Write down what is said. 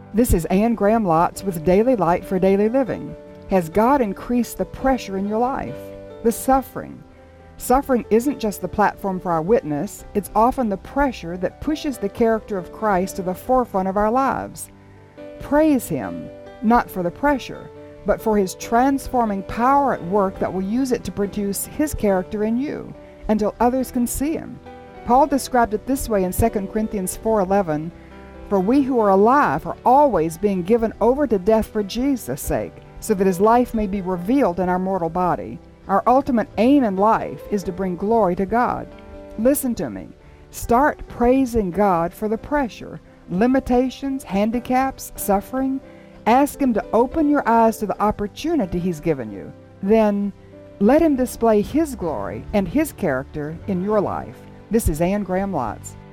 This is Anne Graham Lotz with Daily Light for Daily Living. Has God increased the pressure in your life? The suffering. Suffering isn't just the platform for our witness, it's often the pressure that pushes the character of Christ to the forefront of our lives. Praise Him, not for the pressure, but for His transforming power at work that will use it to produce His character in you, until others can see Him. Paul described it this way in 2 Corinthians 4:11, "For we who are alive are always being given over to death for Jesus' sake, so that His life may be revealed in our mortal body." Our ultimate aim in life is to bring glory to God. Listen to me. Start praising God for the pressure, limitations, handicaps, suffering. Ask Him to open your eyes to the opportunity He's given you. Then, let Him display His glory and His character in your life. This is Anne Graham Lotz.